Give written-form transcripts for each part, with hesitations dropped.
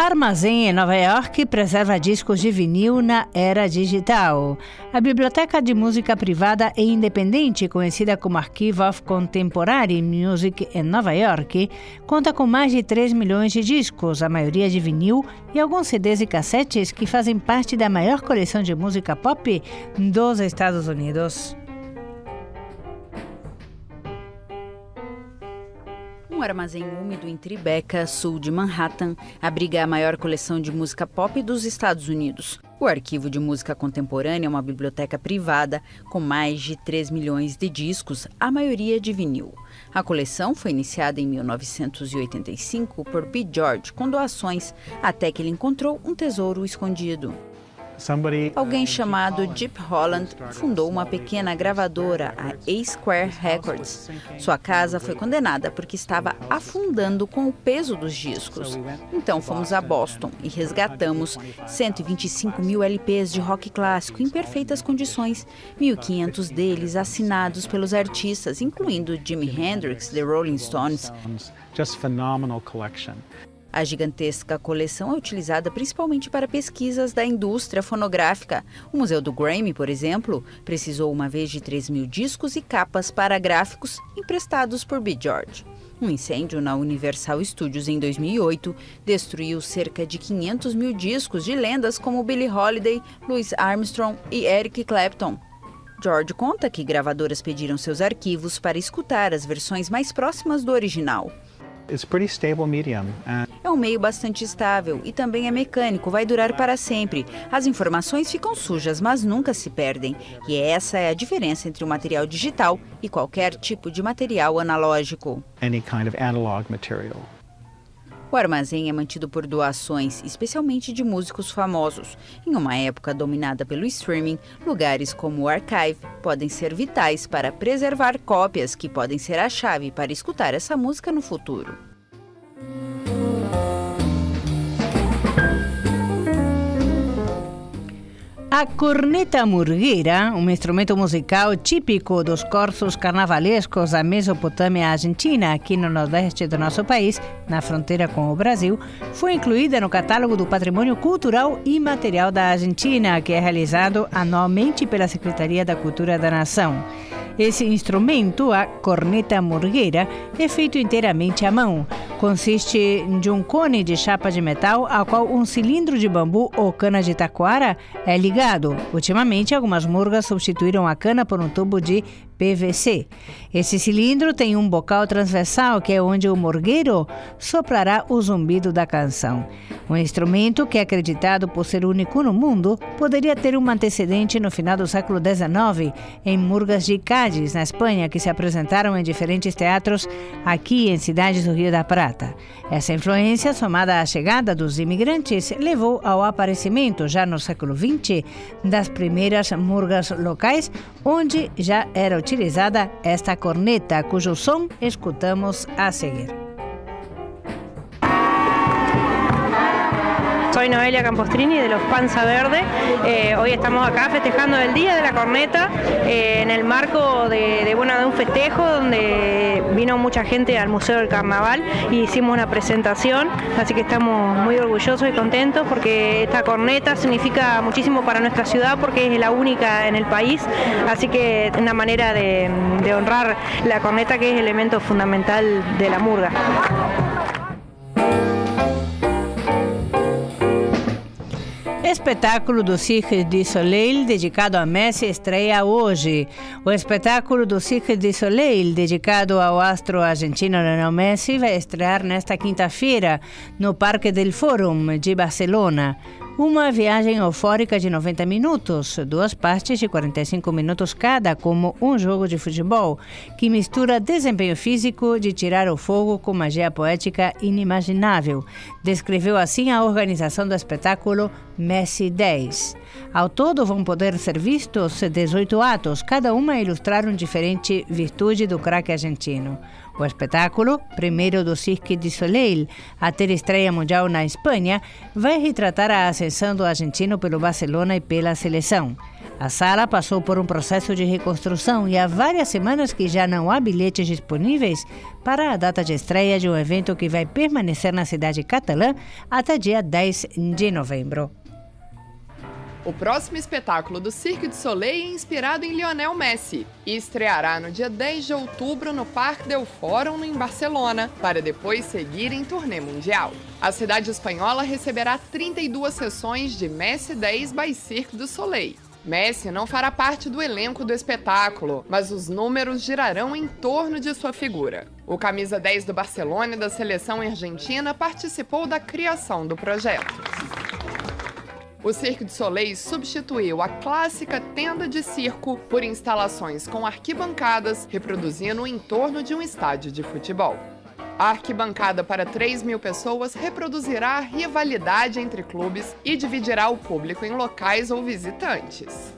armazém em Nova York preserva discos de vinil na era digital. A Biblioteca de Música Privada e Independente, conhecida como Archive of Contemporary Music em Nova York, conta com mais de 3 milhões de discos, a maioria de vinil e alguns CDs e cassetes que fazem parte da maior coleção de música pop dos Estados Unidos. Um armazém úmido em Tribeca, sul de Manhattan, abriga a maior coleção de música pop dos Estados Unidos. O Arquivo de Música Contemporânea é uma biblioteca privada com mais de 3 milhões de discos, a maioria de vinil. A coleção foi iniciada em 1985 por Pete George, com doações, até que ele encontrou um tesouro escondido. Alguém chamado Jeep Holland fundou uma pequena gravadora, a A-Square Records. Sua casa foi condenada porque estava afundando com o peso dos discos. Então fomos a Boston e resgatamos 125 mil LPs de rock clássico em perfeitas condições, 1.500 deles assinados pelos artistas, incluindo Jimi Hendrix, The Rolling Stones. Just phenomenal collection. A gigantesca coleção é utilizada principalmente para pesquisas da indústria fonográfica. O Museu do Grammy, por exemplo, precisou uma vez de 3 mil discos e capas para gráficos emprestados por B. George. Um incêndio na Universal Studios em 2008 destruiu cerca de 500 mil discos de lendas como Billie Holiday, Louis Armstrong e Eric Clapton. George conta que gravadoras pediram seus arquivos para escutar as versões mais próximas do original. It's pretty stable medium. É um meio bastante estável e também é mecânico, vai durar para sempre. As informações ficam sujas, mas nunca se perdem. E essa é a diferença entre o material digital e qualquer tipo de material analógico. Any kind of analog material. O armazém é mantido por doações, especialmente de músicos famosos. Em uma época dominada pelo streaming, lugares como o Archive podem ser vitais para preservar cópias que podem ser a chave para escutar essa música no futuro. A corneta murgueira, um instrumento musical típico dos corsos carnavalescos da Mesopotâmia argentina, aqui no nordeste do nosso país, na fronteira com o Brasil, foi incluída no catálogo do Patrimônio Cultural e Material da Argentina, que é realizado anualmente pela Secretaria da Cultura da Nação. Esse instrumento, a corneta murgueira, é feito inteiramente à mão. Consiste de um cone de chapa de metal ao qual um cilindro de bambu ou cana de taquara é ligado. Ultimamente, algumas murgas substituíram a cana por um tubo de PVC. Esse cilindro tem um bocal transversal, que é onde o murgueiro soprará o zumbido da canção. Um instrumento que é acreditado por ser único no mundo, poderia ter um antecedente no final do século XIX, em murgas de Cádiz, na Espanha, que se apresentaram em diferentes teatros aqui em cidades do Rio da Prata. Essa influência, somada à chegada dos imigrantes, levou ao aparecimento, já no século XX, das primeiras murgas locais, onde já era utilizada esta corneta, cujo som escutamos a seguir. Soy Noelia Campostrini de los Panza Verde. Hoy estamos acá festejando el Día de la Corneta en el marco de un festejo donde vino mucha gente al Museo del Carnaval y hicimos una presentación, así que estamos muy orgullosos y contentos porque esta corneta significa muchísimo para nuestra ciudad porque es la única en el país, así que una manera de honrar la corneta, que es el elemento fundamental de la murga. Espetáculo do Cirque du Soleil dedicado a Messi estreia hoje. O espetáculo do Cirque du Soleil dedicado ao astro argentino Lionel Messi vai estrear nesta quinta-feira no Parque del Fórum de Barcelona. Uma viagem eufórica de 90 minutos, 2 partes de 45 minutos cada, como um jogo de futebol, que mistura desempenho físico de tirar o fogo com magia poética inimaginável. Descreveu assim a organização do espetáculo Messi 10. Ao todo vão poder ser vistos 18 atos, cada uma a ilustrar uma diferente virtude do craque argentino. O espetáculo, primeiro do Cirque du Soleil a ter estreia mundial na Espanha, vai retratar a ascensão do argentino pelo Barcelona e pela seleção. A sala passou por um processo de reconstrução e há várias semanas que já não há bilhetes disponíveis para a data de estreia de um evento que vai permanecer na cidade catalã até dia 10 de novembro. O próximo espetáculo do Cirque du Soleil é inspirado em Lionel Messi e estreará no dia 10 de outubro no Parque del Fòrum, em Barcelona, para depois seguir em turnê mundial. A cidade espanhola receberá 32 sessões de Messi 10 by Cirque du Soleil. Messi não fará parte do elenco do espetáculo, mas os números girarão em torno de sua figura. O camisa 10 do Barcelona e da seleção argentina participou da criação do projeto. O Cirque du Soleil substituiu a clássica tenda de circo por instalações com arquibancadas, reproduzindo o entorno de um estádio de futebol. A arquibancada para 3.000 pessoas reproduzirá a rivalidade entre clubes e dividirá o público em locais ou visitantes.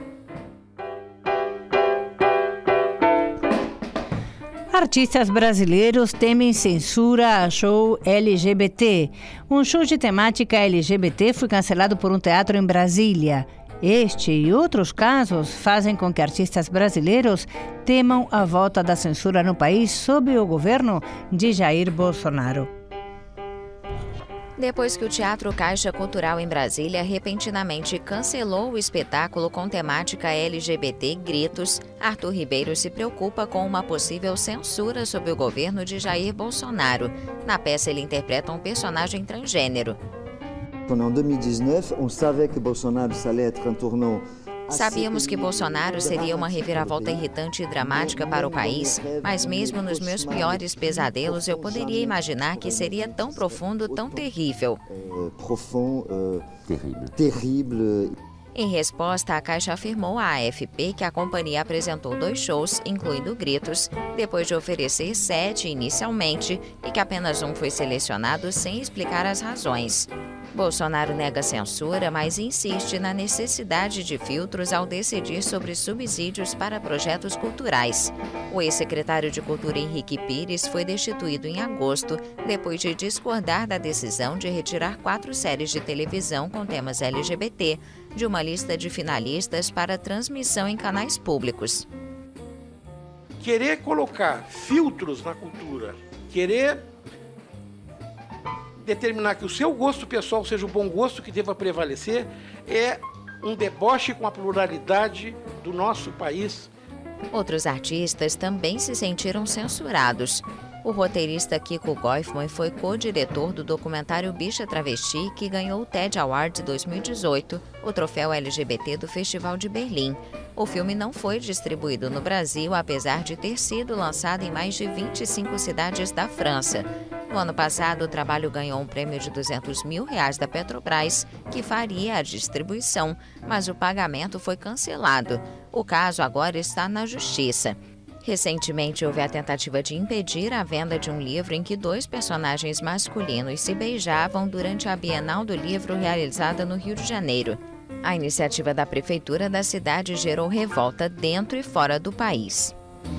Artistas brasileiros temem censura a show LGBT. Um show de temática LGBT foi cancelado por um teatro em Brasília. Este e outros casos fazem com que artistas brasileiros temam a volta da censura no país sob o governo de Jair Bolsonaro. Depois que o Teatro Caixa Cultural em Brasília repentinamente cancelou o espetáculo com temática LGBT Gritos, Arthur Ribeiro se preocupa com uma possível censura sob o governo de Jair Bolsonaro. Na peça, ele interpreta um personagem transgênero. Em 2019, on savait que Bolsonaro allait être un tournant. Sabíamos que Bolsonaro seria uma reviravolta irritante e dramática para o país, mas mesmo nos meus piores pesadelos eu poderia imaginar que seria tão profundo, tão terrível. Terrível. Em resposta, a Caixa afirmou à AFP que a companhia apresentou 2 shows, incluindo Gritos, depois de oferecer 7 inicialmente, e que apenas um foi selecionado sem explicar as razões. Bolsonaro nega censura, mas insiste na necessidade de filtros ao decidir sobre subsídios para projetos culturais. O ex-secretário de Cultura Henrique Pires foi destituído em agosto, depois de discordar da decisão de retirar 4 séries de televisão com temas LGBT de uma lista de finalistas para transmissão em canais públicos. Querer colocar filtros na cultura, querer determinar que o seu gosto pessoal seja o bom gosto que deva prevalecer, é um deboche com a pluralidade do nosso país. Outros artistas também se sentiram censurados. O roteirista Kiko Goifman foi co-diretor do documentário Bicha Travesti, que ganhou o TED Award 2018, o troféu LGBT do Festival de Berlim. O filme não foi distribuído no Brasil, apesar de ter sido lançado em mais de 25 cidades da França. No ano passado, o trabalho ganhou um prêmio de R$200 mil da Petrobras, que faria a distribuição, mas o pagamento foi cancelado. O caso agora está na Justiça. Recentemente, houve a tentativa de impedir a venda de um livro em que 2 personagens masculinos se beijavam durante a Bienal do Livro realizada no Rio de Janeiro. A iniciativa da prefeitura da cidade gerou revolta dentro e fora do país.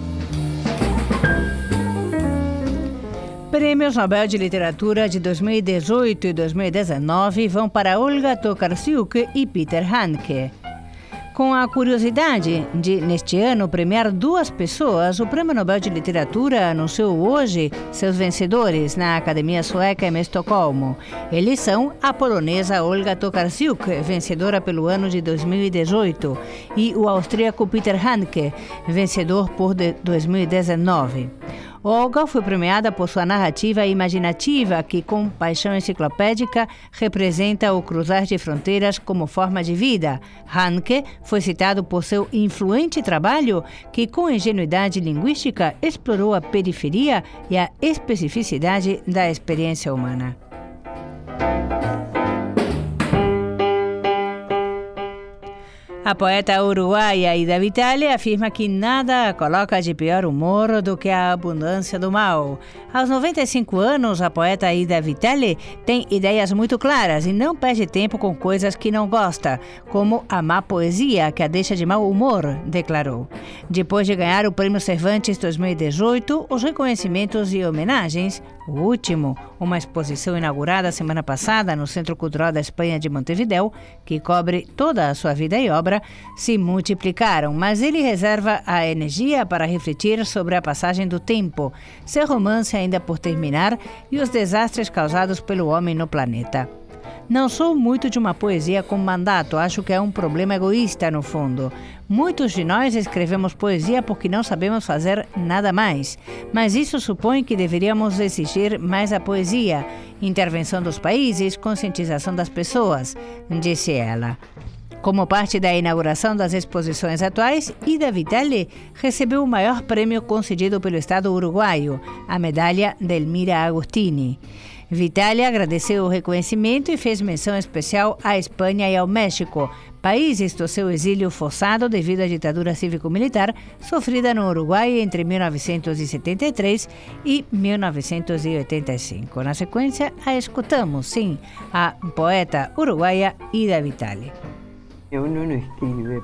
Prêmios Nobel de Literatura de 2018 e 2019 vão para Olga Tokarczuk e Peter Handke. Com a curiosidade de, neste ano, premiar 2 pessoas, o Prêmio Nobel de Literatura anunciou hoje seus vencedores na Academia Sueca em Estocolmo. Eles são a polonesa Olga Tokarczuk, vencedora pelo ano de 2018, e o austríaco Peter Handke, vencedor por 2019. Olga foi premiada por sua narrativa imaginativa, que, com paixão enciclopédica, representa o cruzar de fronteiras como forma de vida. Handke foi citado por seu influente trabalho, que, com ingenuidade linguística, explorou a periferia e a especificidade da experiência humana. A poeta uruguaia Ida Vitale afirma que nada a coloca de pior humor do que a abundância do mal. Aos 95 anos, a poeta Ida Vitale tem ideias muito claras e não perde tempo com coisas que não gosta, como a má poesia que a deixa de mau humor, declarou. Depois de ganhar o Prêmio Cervantes 2018, os reconhecimentos e homenagens, o último, Uma exposição inaugurada semana passada no Centro Cultural da Espanha de Montevideo, que cobre toda a sua vida e obra, se multiplicaram, mas ele reserva a energia para refletir sobre a passagem do tempo, seu romance ainda por terminar e os desastres causados pelo homem no planeta. Não sou muito de uma poesia com mandato, acho que é um problema egoísta no fundo. Muitos de nós escrevemos poesia porque não sabemos fazer nada mais, mas isso supõe que deveríamos exigir mais a poesia, intervenção dos países, conscientização das pessoas, disse ela. Como parte da inauguração das exposições atuais, Ida Vitale recebeu o maior prêmio concedido pelo Estado uruguaio, a medalha Delmira Agostini. Vitale agradeceu o reconhecimento e fez menção especial à Espanha e ao México, países do seu exílio forçado devido à ditadura cívico-militar sofrida no Uruguai entre 1973 e 1985. Na sequência, a escutamos, sim, a poeta uruguaia Ida Vitale. Uno no escribe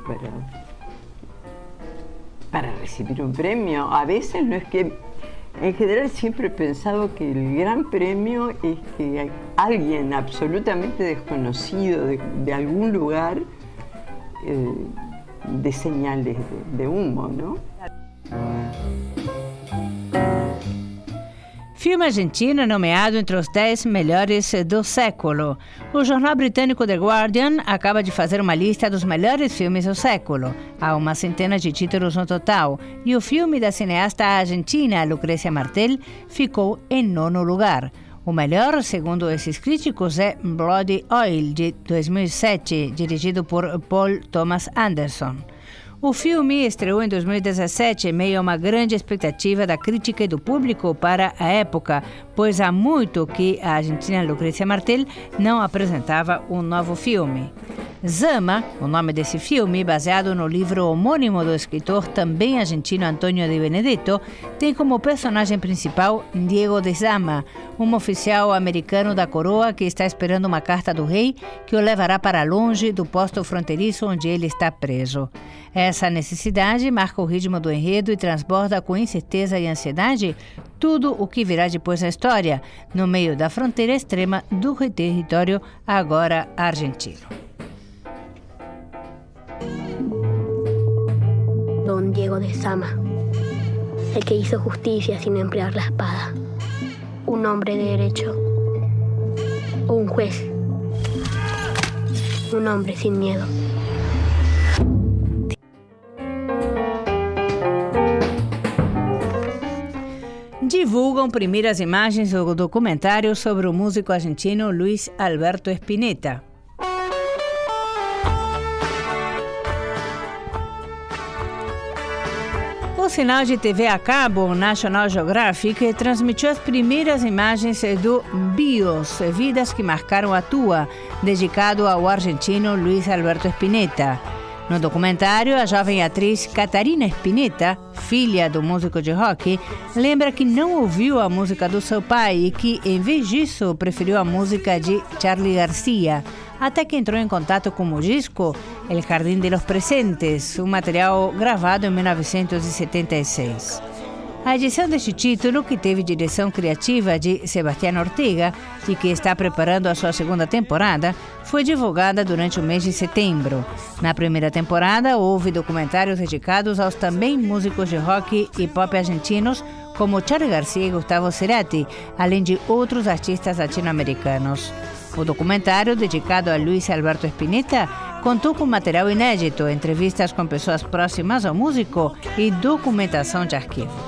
para recibir un premio. A veces no es que... En general siempre he pensado que el gran premio es que alguien absolutamente desconocido de algún lugar dé señales de humo, ¿no? Filme argentino nomeado entre os 10 melhores do século. O jornal britânico The Guardian acaba de fazer uma lista dos melhores filmes do século. Há uma centena de títulos no total, e o filme da cineasta argentina Lucrecia Martel ficou em 9º lugar. O melhor, segundo esses críticos, é Bloody Oil, de 2007, dirigido por Paul Thomas Anderson. O filme estreou em 2017 em meio a uma grande expectativa da crítica e do público para a época, pois há muito que a argentina Lucrecia Martel não apresentava um novo filme. Zama, o nome desse filme, baseado no livro homônimo do escritor também argentino Antonio de Benedetto, tem como personagem principal Diego de Zama, um oficial americano da coroa que está esperando uma carta do rei que o levará para longe do posto fronteiriço onde ele está preso. Essa necessidade marca o ritmo do enredo e transborda com incerteza e ansiedade tudo o que virá depois da história, no meio da fronteira extrema do território agora argentino. Don Diego de Zama, el que hizo justicia sin emplear la espada, un hombre de derecho, un juez, un hombre sin miedo. Divulgam primeiras imagens do documentário sobre o músico argentino Luis Alberto Spinetta. O sinal de TV a cabo National Geographic transmitiu as primeiras imagens do BIOS, Vidas que Marcaram a Tua, dedicado ao argentino Luis Alberto Spinetta. No documentário, a jovem atriz Catarina Spinetta, filha do músico de rock, lembra que não ouviu a música do seu pai e que, em vez disso, preferiu a música de Charly Garcia, até que entrou em contato com o disco El Jardín de los Presentes, um material gravado em 1976. A edição deste título, que teve direção criativa de Sebastián Ortega e que está preparando a sua segunda temporada, foi divulgada durante o mês de setembro. Na primeira temporada, houve documentários dedicados aos também músicos de rock e pop argentinos, como Charly Garcia e Gustavo Cerati, além de outros artistas latino-americanos. O documentário, dedicado a Luis Alberto Spinetta, contou com material inédito, entrevistas com pessoas próximas ao músico e documentação de arquivo.